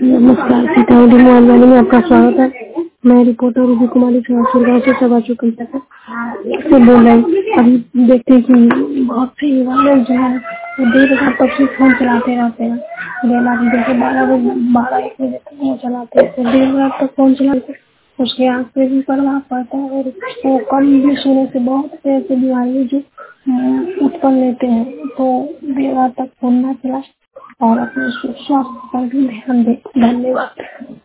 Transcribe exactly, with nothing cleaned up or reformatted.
नमस्कार, सीतामढ़ी मोबाइल में आपका स्वागत है। मैं रिपोर्टर रूबी कुमारी सुरगांव से सभा चौकी से बोल रही हूँ। अभी देखते हैं कि बहुत से युवा लोग जो है वो देर रात तक से फोन चलाते रहते हैं। देर रात जैसे बारह बजे बारह एक बजे तक वो चलाते हैं, तो देर रात तक फोन चलाते हैं, उसके आँख पे भी प्रभाव पड़ता है और वो कम भी सोने से बहुत से ऐसी बीमारी जो अ, उत्पन्न लेते हैं। तो देर रात तक फोन न चलाएं और अपने स्वास्थ्य पर भी ध्यान दें। धन्यवाद।